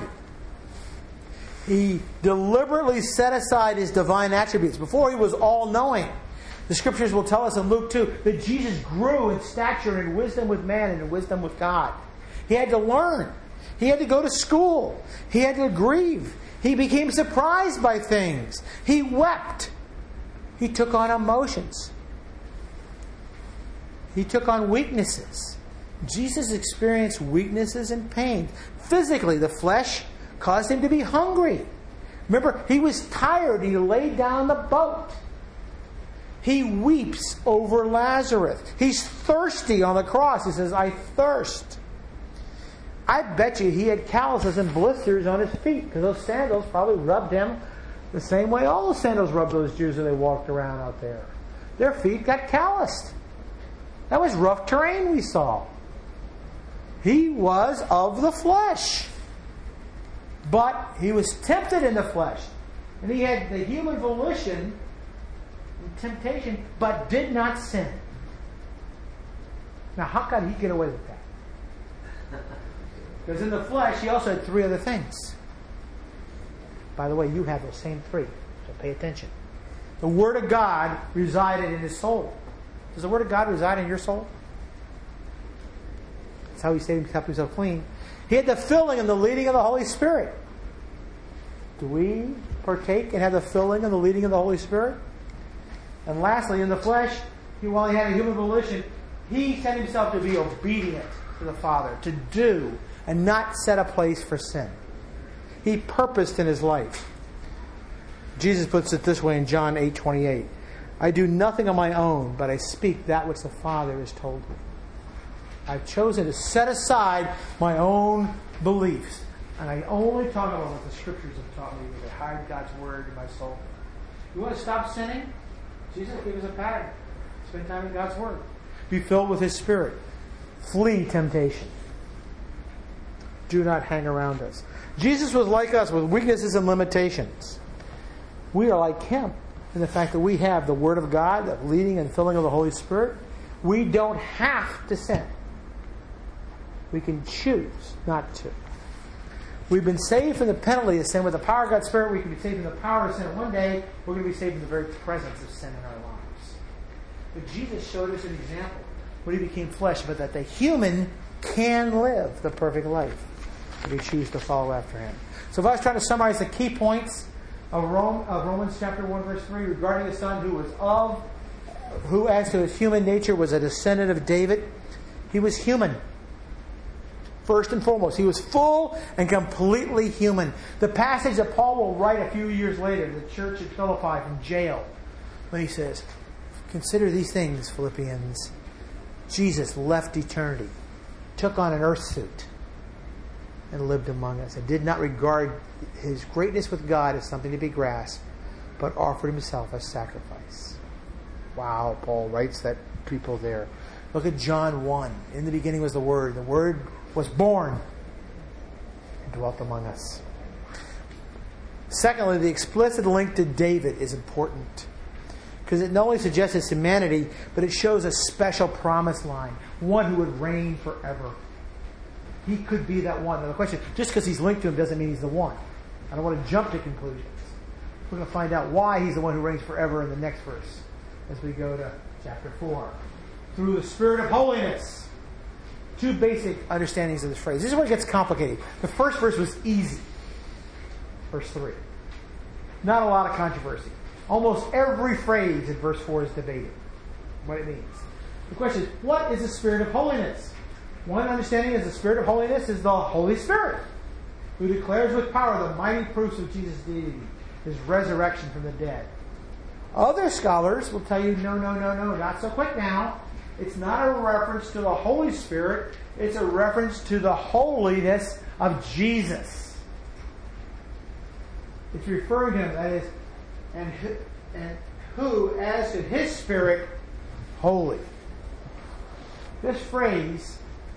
He deliberately set aside his divine attributes. Before, he was all-knowing. The Scriptures will tell us in Luke two that Jesus grew in stature and in wisdom with man and in wisdom with God. He had to learn. He had to go to school. He had to grieve. He became surprised by things. He wept. He took on emotions. He took on weaknesses. Jesus experienced weaknesses and pain. Physically, the flesh caused him to be hungry. Remember, he was tired. He laid down the boat. He weeps over Lazarus. He's thirsty on the cross. He says, I thirst. I bet you he had calluses and blisters on his feet because those sandals probably rubbed him the same way all the sandals rubbed those Jews when they walked around out there. Their feet got calloused. That was rough terrain we saw. He was of the flesh. But he was tempted in the flesh. And he had the human volition and temptation, but did not sin. Now, how could he get away with that? Because in the flesh, he also had three other things. By the way, you have those same three, so pay attention. The Word of God resided in his soul. Does the Word of God reside in your soul? That's how he saved himself, himself clean. He had the filling and the leading of the Holy Spirit. Do we partake and have the filling and the leading of the Holy Spirit? And lastly, in the flesh, he, while he had a human volition, he set himself to be obedient to the Father, to do and not set a place for sin. He purposed in his life. Jesus puts it this way in John eight twenty-eight. I do nothing on my own, but I speak that which the Father has told me. I've chosen to set aside my own beliefs. And I only talk about what the Scriptures have taught me, that I hide God's Word in my soul. You want to stop sinning? Jesus gave us a pattern. Spend time in God's Word. Be filled with His Spirit. Flee temptation. do not hang around us. Jesus was like us with weaknesses and limitations. We are like Him in the fact that we have the Word of God, the leading and filling of the Holy Spirit. We don't have to sin. We can choose not to. We've been saved from the penalty of sin with the power of God's Spirit. We can be saved from the power of sin. And one day, we're going to be saved from the very presence of sin in our lives. But Jesus showed us an example when He became flesh, but that the human can live the perfect life if we choose to follow after Him. So if I was trying to summarize the key points of, Rome, of Romans chapter one, verse three, regarding a son who was of, who as to his human nature was a descendant of David, he was human. First and foremost, he was full and completely human. The passage that Paul will write a few years later to the church at Philippi from jail, when he says, "Consider these things, Philippians. Jesus left eternity, took on an earth suit, and lived among us, and did not regard His greatness with God as something to be grasped, but offered Himself as sacrifice." Wow, Paul writes that people there. Look at John one. In the beginning was the Word. The Word was born and dwelt among us. Secondly, the explicit link to David is important, because it not only suggests his humanity, but it shows a special promise line, one who would reign forever. He could be that one. Now the question, just because he's linked to him doesn't mean he's the one. I don't want to jump to conclusions. We're going to find out why he's the one who reigns forever in the next verse as we go to chapter four. Through the Spirit of holiness. Two basic understandings of this phrase. This is where it gets complicated. The first verse was easy. Verse three. Not a lot of controversy. Almost every phrase in verse four is debated. What it means. The question is, what is the Spirit of holiness? One understanding is the Spirit of holiness is the Holy Spirit, who declares with power the mighty proofs of Jesus' deity, His resurrection from the dead. Other scholars will tell you, no, no, no, no, not so quick now. It's not a reference to the Holy Spirit. It's a reference to the holiness of Jesus. It's referring to Him, that is, and who, and who as to His Spirit, holy. This phrase,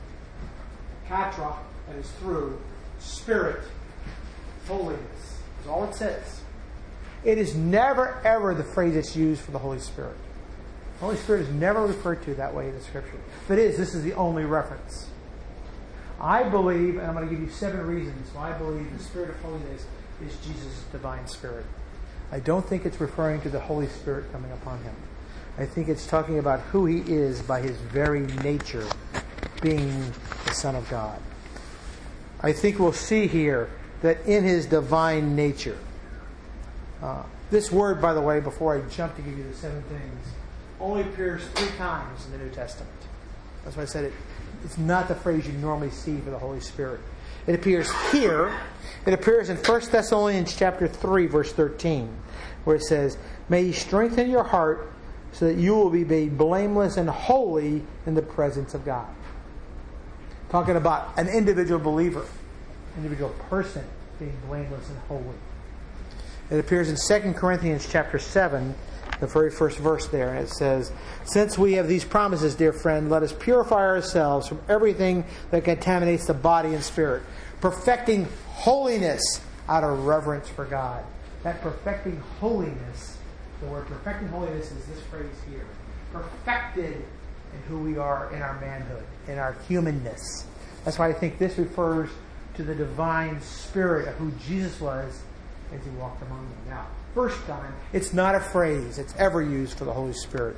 katra, that is through, Spirit, holiness, is all it says. It is never, ever the phrase that's used for the Holy Spirit. The Holy Spirit is never referred to that way in the Scripture. If it is, this is the only reference. I believe, and I'm going to give you seven reasons why I believe the Spirit of holiness is Jesus' divine Spirit. I don't think it's referring to the Holy Spirit coming upon Him. I think it's talking about who He is by His very nature, being the Son of God. I think we'll see here that in His divine nature, uh, this word, by the way, before I jump to give you the seven things, only appears three times in the New Testament. That's why I said it. It's not the phrase you normally see for the Holy Spirit. It appears here. It appears in First Thessalonians chapter three, verse thirteen, where it says, "May He strengthen your heart so that you will be made blameless and holy in the presence of God." Talking about an individual believer, individual person being blameless and holy. It appears in Second Corinthians chapter seven, the very first verse there, and it says, "Since we have these promises, dear friend, let us purify ourselves from everything that contaminates the body and spirit, perfecting holiness out of reverence for God." That perfecting holiness, the word perfecting holiness is this phrase here. Perfected in who we are in our manhood, in our humanness. That's why I think this refers to the divine Spirit of who Jesus was as He walked among them. Now, first time, it's not a phrase that's ever used for the Holy Spirit.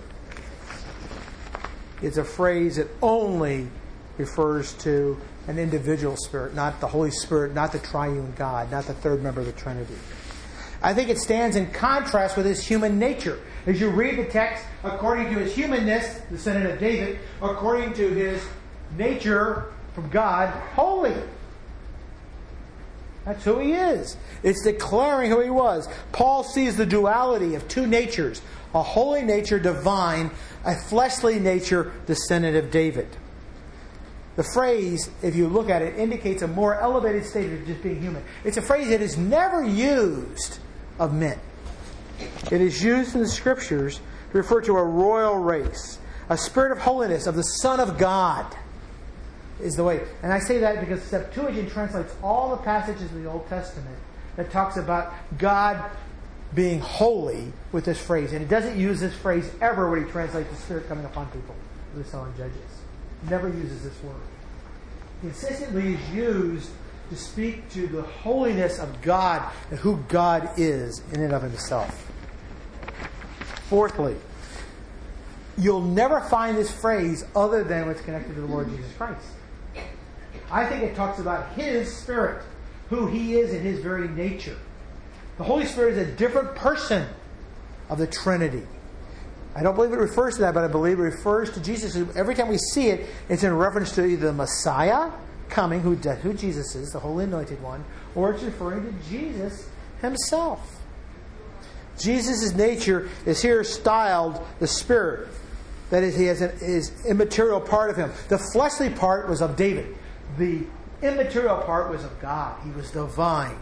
It's a phrase that only refers to an individual spirit, not the Holy Spirit, not the triune God, not the third member of the Trinity. I think it stands in contrast with His human nature. As you read the text, according to His humanness, the descendant of David, according to His nature from God, holy. That's who He is. It's declaring who He was. Paul sees the duality of two natures, a holy nature, divine, a fleshly nature, descendant of David. The phrase, if you look at it, indicates a more elevated state of just being human. It's a phrase that is never used of men. It is used in the Scriptures to refer to a royal race, a spirit of holiness of the Son of God. is the way. And I say that because Septuagint translates all the passages of the Old Testament that talks about God being holy with this phrase. And it doesn't use this phrase ever when he translates the Spirit coming upon people. This on Judges. Never uses this word. Consistently is used to speak to the holiness of God and who God is in and of himself. Fourthly, you'll never find this phrase other than what's connected to the Lord Jesus Christ. I think it talks about His Spirit, who He is in His very nature. The Holy Spirit is a different person of the Trinity. I don't believe it refers to that, but I believe it refers to Jesus. Every time we see it, it's in reference to either the Messiah coming, who, who Jesus is, the Holy Anointed One, or it's referring to Jesus Himself. Jesus' nature is here styled the Spirit. That is, He has an His immaterial part of Him. The fleshly part was of David. The immaterial part was of God. He was divine.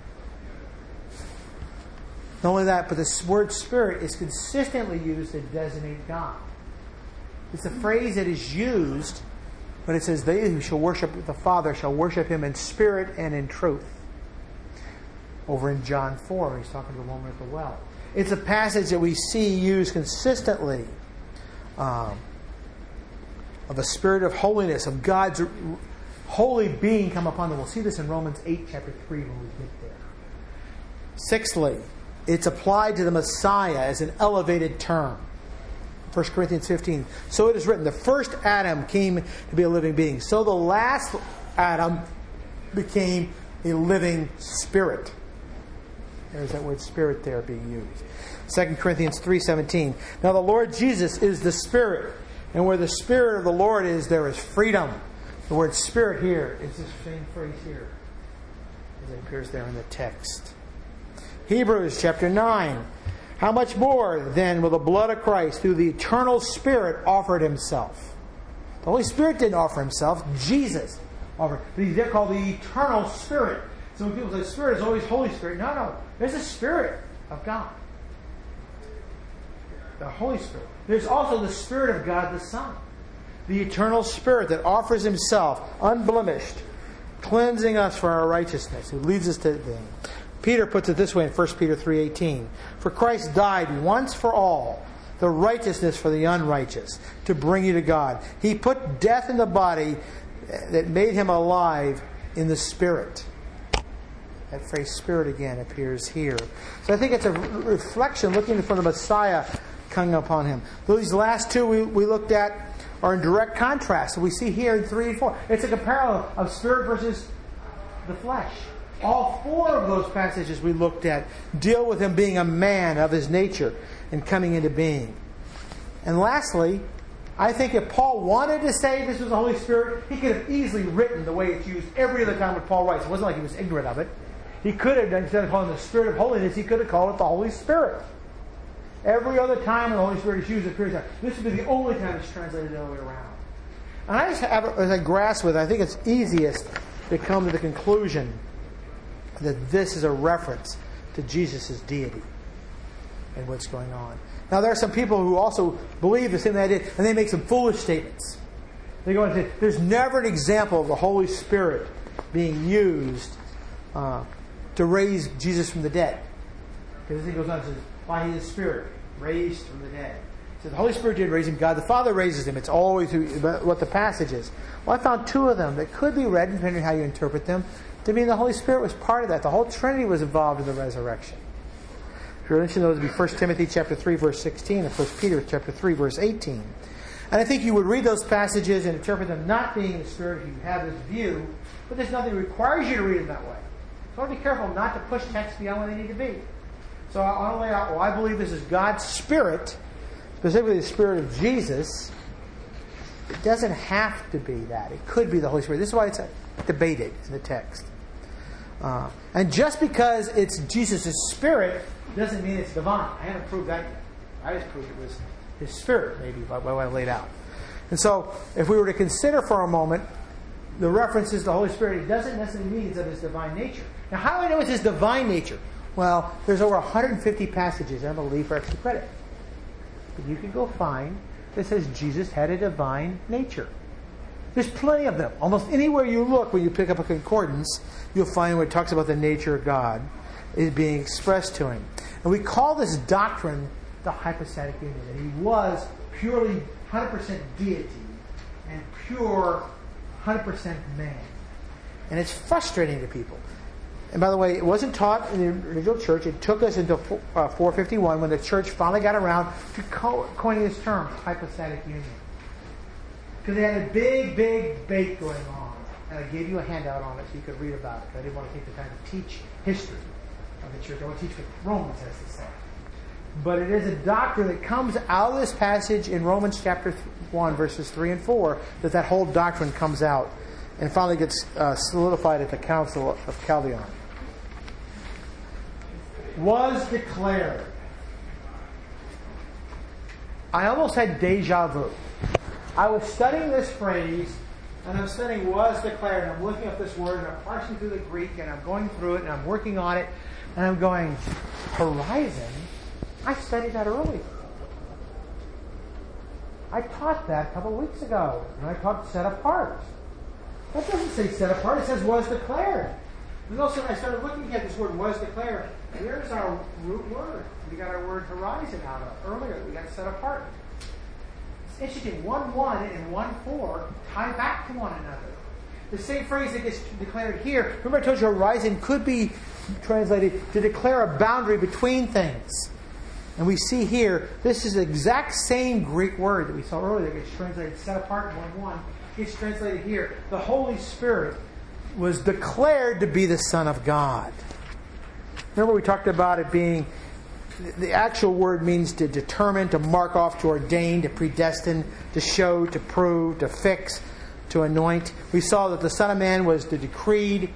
Not only that, but the word Spirit is consistently used to designate God. It's a phrase that is used when it says, they who shall worship the Father shall worship Him in spirit and in truth. Over in John four, he's talking to the woman at the well. It's a passage that we see used consistently um, of a spirit of holiness, of God's holy being come upon them. We'll see this in Romans eight, chapter three, when we get there. Sixthly, it's applied to the Messiah as an elevated term. First Corinthians fifteen. So it is written, the first Adam came to be a living being. So the last Adam became a living spirit. There's that word spirit there being used. Second Corinthians three seventeen. Now the Lord Jesus is the Spirit. And where the Spirit of the Lord is, there is freedom. The word Spirit here is this same phrase here, as it appears there in the text. Hebrews chapter nine. How much more then will the blood of Christ through the eternal Spirit offered Himself? The Holy Spirit didn't offer Himself. Jesus offered. But He's there called the eternal Spirit. So when people say Spirit is always Holy Spirit, no, no. There's a Spirit of God. The Holy Spirit. There's also the Spirit of God the Son. The eternal Spirit that offers Himself unblemished, cleansing us for our righteousness, who leads us to the Peter puts it this way in First Peter three eighteen. For Christ died once for all, the righteousness for the unrighteous, to bring you to God. He put death in the body that made Him alive in the Spirit. That phrase Spirit again appears here. So I think it's a reflection looking for the Messiah coming upon Him. These last two we, we looked at are in direct contrast. So we see here in three and four. It's a comparison of Spirit versus the flesh. All four of those passages we looked at deal with Him being a man of His nature and coming into being. And lastly, I think if Paul wanted to say this was the Holy Spirit, he could have easily written the way it's used every other time when Paul writes. It wasn't like he was ignorant of it. He could have, instead of calling it the Spirit of holiness, he could have called it the Holy Spirit. Every other time when the Holy Spirit is used, it appears that this would be the only time it's translated the other way around. And I just have, as I grasp with it, I think it's easiest to come to the conclusion that this is a reference to Jesus' deity and what's going on. Now, there are some people who also believe the same idea, and they make some foolish statements. They go and say, there's never an example of the Holy Spirit being used uh, to raise Jesus from the dead. Because he goes on and says, by His Spirit, raised from the dead. So the Holy Spirit did raise Him. God the Father raises Him. It's always what the passage is. Well, I found two of them that could be read, depending on how you interpret them, to mean the Holy Spirit was part of that. The whole Trinity was involved in the resurrection. If you're interested in those, it would be First Timothy chapter three, verse sixteen, and First Peter chapter three, verse eighteen. And I think you would read those passages and interpret them not being the Spirit if you have this view, but there's nothing that requires you to read them that way. So I want to be careful not to push texts beyond what they need to be. So I want to lay out, well, I believe this is God's Spirit, specifically the Spirit of Jesus. It doesn't have to be that. It could be the Holy Spirit. This is why it's debated in the text. Uh, and just because it's Jesus' Spirit doesn't mean it's divine. I haven't proved that yet. I just proved it was His Spirit, maybe, by what I laid out. And so, if we were to consider for a moment the references to the Holy Spirit, it doesn't necessarily mean it's of His divine nature. Now, how do I know it's His divine nature? Well, there's over one hundred fifty passages, and I believe for extra credit. But you can go find that says Jesus had a divine nature. There's plenty of them. Almost anywhere you look when you pick up a concordance, you'll find where it talks about the nature of God is being expressed to him. And we call this doctrine the hypostatic union. That he was purely one hundred percent deity and pure one hundred percent man. And it's frustrating to people. And by the way, it wasn't taught in the original church. It took us into uh, four fifty-one when the church finally got around to co- coining this term, hypostatic union. Because they had a big, big debate going on. And I gave you a handout on it so you could read about it. I didn't want to take the time to teach history of the church. I want to teach what Romans has to say. But it is a doctrine that comes out of this passage in Romans chapter one, verses three and four, that that whole doctrine comes out and finally gets uh, solidified at the Council of Chalcedon. Was declared. I almost had deja vu. I was studying this phrase, and I'm studying was declared, and I'm looking up this word, and I'm parsing through the Greek, and I'm going through it, and I'm working on it, and I'm going, horizon? I studied that earlier. I taught that a couple of weeks ago, and I taught set apart. That doesn't say set apart, it says was declared. And also, I started looking at this word was declared. Here's our root word. We got our word horizon out of earlier. We got set apart. It's interesting. one one and one four tie back to one another. The same phrase that gets declared here. Remember I told you horizon could be translated to declare a boundary between things. And we see here, this is the exact same Greek word that we saw earlier. It gets translated set apart in one one. It's translated here. The Holy Spirit was declared to be the Son of God. Remember we talked about it being, the actual word means to determine, to mark off, to ordain, to predestine, to show, to prove, to fix, to anoint. We saw that the Son of Man was the decreed.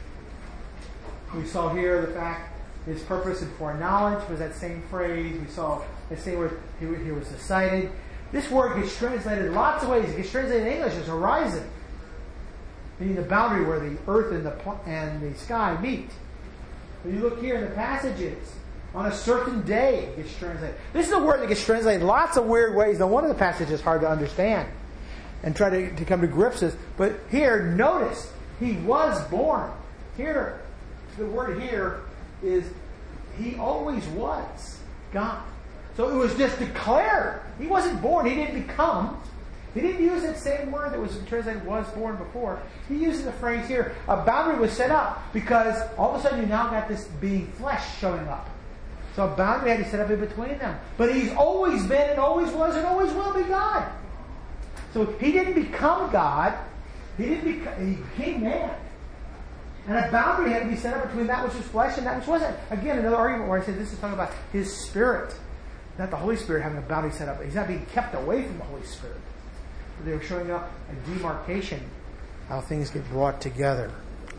We saw here the fact his purpose and foreknowledge was that same phrase. We saw the same word, he, he was decided. This word gets translated lots of ways. It gets translated in English as horizon, meaning the boundary where the earth and the and the sky meet. When you look here in the passages, on a certain day it gets translated. This is a word that gets translated lots of weird ways. No wonder the passage is hard to understand and try to, to come to grips with. But here, notice, he was born. Here, the word here is he always was God. So it was just declared. He wasn't born. He didn't become. He didn't use that same word that was translated was born before. He uses the phrase here, a boundary was set up because all of a sudden you now got this being flesh showing up. So a boundary had to set up in between them. But he's always been and always was and always will be God. So he didn't become God. He didn't become, he became man. And a boundary had to be set up between that which was flesh and that which wasn't. Again, another argument where I said this is talking about his Spirit. Not the Holy Spirit having a boundary set up. He's not being kept away from the Holy Spirit. They were showing up a demarcation, how things get brought together.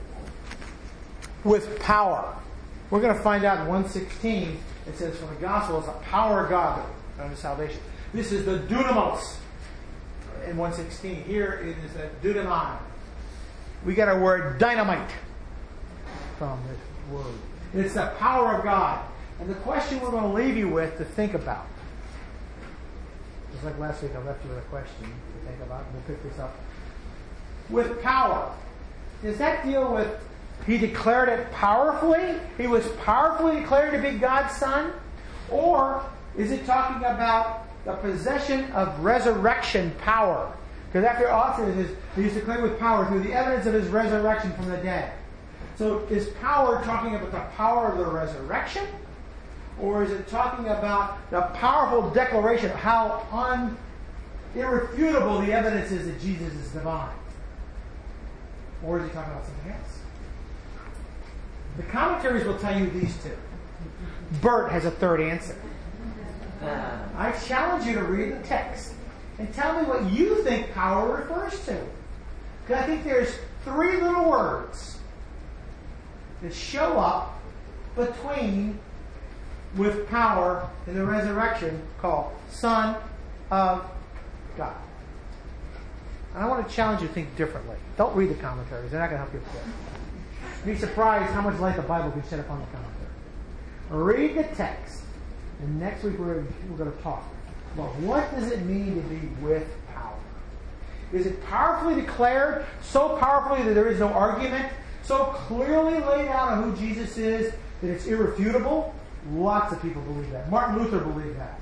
With power. We're going to find out in one sixteen, it says, from the gospel is the power of God unto salvation. This is the dunamos in one sixteen. Here it is the dunamai. We get our word dynamite from this word. It's the power of God. And the question we're going to leave you with to think about. Just like last week, I left you with a question to think about. We'll pick this up. With power. Does that deal with he declared it powerfully? He was powerfully declared to be God's Son? Or is it talking about the possession of resurrection power? Because after author is he is declared with power through the evidence of his resurrection from the dead. So is power talking about the power of the resurrection? Or is it talking about the powerful declaration of how un, irrefutable the evidence is that Jesus is divine? Or is he talking about something else? The commentaries will tell you these two. Bert has a third answer. I challenge you to read the text and tell me what you think power refers to. Because I think there's three little words that show up between with power in the resurrection called Son of God. And I want to challenge you to think differently. Don't read the commentaries. They're not going to help you with it. Be surprised how much light the Bible can shed upon the commentary. Read the text. And next week we're, we're going to talk about what does it mean to be with power. Is it powerfully declared, so powerfully that there is no argument, so clearly laid out on who Jesus is that it's irrefutable? Lots of people believe that. Martin Luther believed that.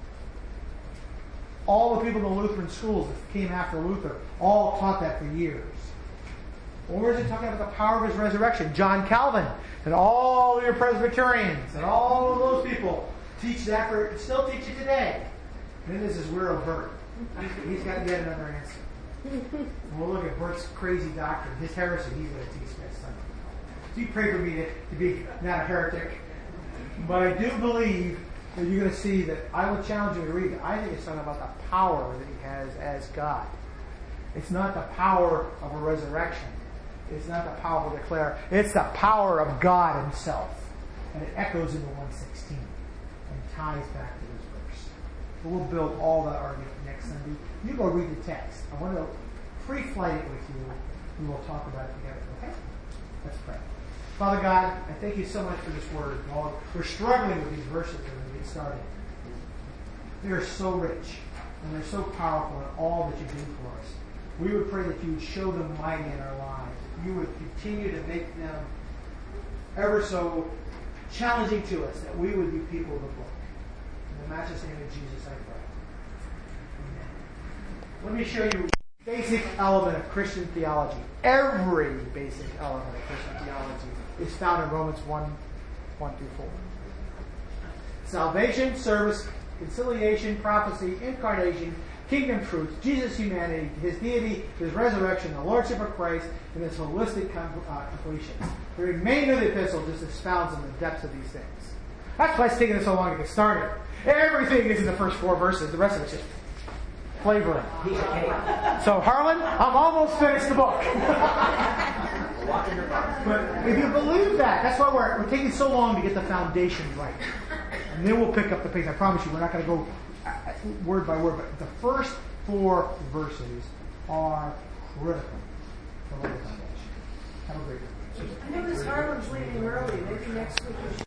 All the people in the Lutheran schools that came after Luther all taught that for years. Or is it talking about the power of his resurrection? John Calvin and all your Presbyterians and all of those people teach that, for still teach it today. And then this is Wero Burt. He's got yet another answer. We'll look at Burt's crazy doctrine, his heresy. He's going to teach next Sunday. So you pray for me to, to be not a heretic. But I do believe that you're going to see that I will challenge you to read it. I think it's talking about the power that he has as God. It's not the power of a resurrection. It's not the power to declare. It's the power of God himself. And it echoes into one sixteen and ties back to this verse. But we'll build all that argument next Sunday. You go read the text. I want to pre-flight it with you. We will talk about it together. Okay? Let's pray. Father God, I thank you so much for this word. Lord, we're struggling with these verses when we get started. They are so rich and they're so powerful in all that you do for us. We would pray that you would show them mighty in our lives. You would continue to make them ever so challenging to us, that we would be people of the book. In the matchless name of Jesus, I pray. Amen. Let me show you a basic element of Christian theology. Every basic element of Christian theology is found in Romans one, one through four. Salvation, service, conciliation, prophecy, incarnation, kingdom truth, Jesus' humanity, his deity, his resurrection, the lordship of Christ, and his holistic com- uh, completion. The remainder of the epistle just expounds on the depths of these things. That's why it's taking us so long to get started. Everything is in the first four verses. The rest of it's just flavoring. So, Harlan, I'm almost finished the book. But if you believe that, that's why we're, we're taking so long to get the foundation right. And then we'll pick up the pace. I promise you, we're not going to go word by word, but the first four verses are critical for the foundation. Have a great day. I noticed Harlan's leaving early. Maybe next week we should